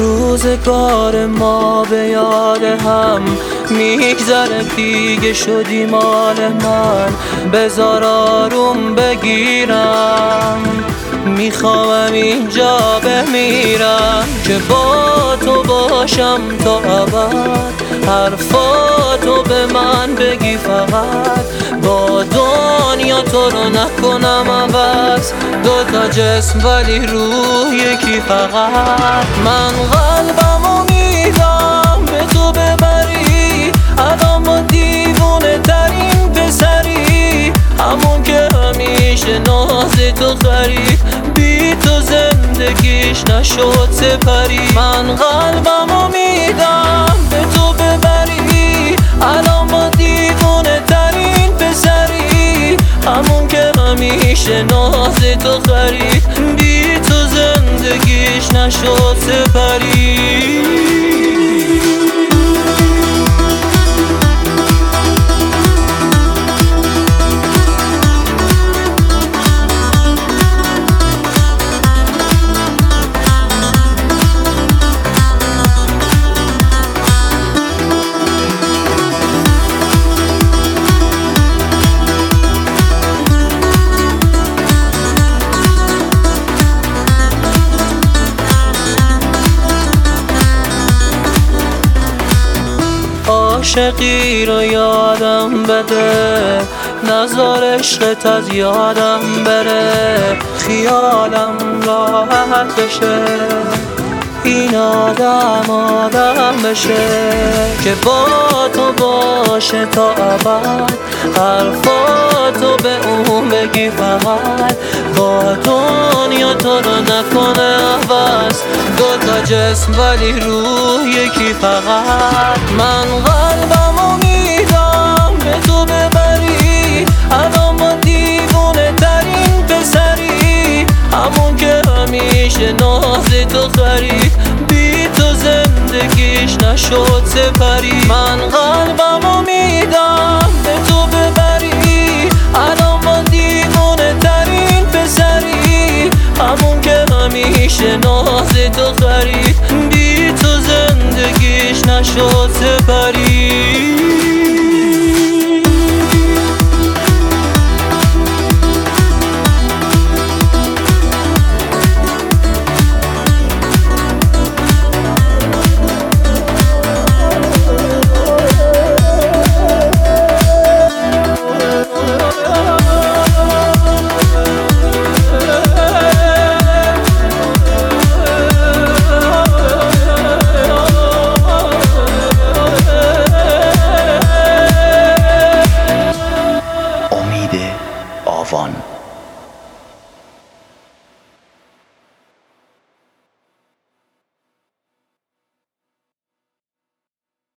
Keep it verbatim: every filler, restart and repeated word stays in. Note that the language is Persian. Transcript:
روزگار ما به یاد هم میگذره، دیگه شدی مال من. بذار آروم بگیرم، میخوام اینجا بمیرم که با تو باشم تا ابد. حرفاتو به من بگی فقط، با دنیا تو رو نکنم عوض. دوتا جسم ولی روح یکی فقط. من قلبمو میدم به تو ببری، الان با دیوونه ترین پسری، همون که همیشه ناز تو خرید، بی تو زندگیش نشد سپری. من قلبمو میدم به تو ببری، الان با دیوونه ترین پسری، همون که همیشه ناز تو خرید، بی تو زندگیش نشد سپری. عاشقی رو یادم بده، نذار عشقت از یادم بره، خیالم راحت بشه، این آدم آدم بشه که با تو باشه تا ابد. حرفاتو به اون بگی فقط، با دنیا تو رو نکنه عوض. دوتا جسم ولی روح یکی فقط. من قلبمو میدم به تو ببری، الان با دیوونه ترین پسری، همون که همیشه ناز تو خرید، بی تو زندگیش نشد سپری. من قلبمو میدم به تو ببری، الان با دیوونه ترین پسری، همون که همیشه ناز تو خرید، بی تو زندگیش نشد سپری. آوان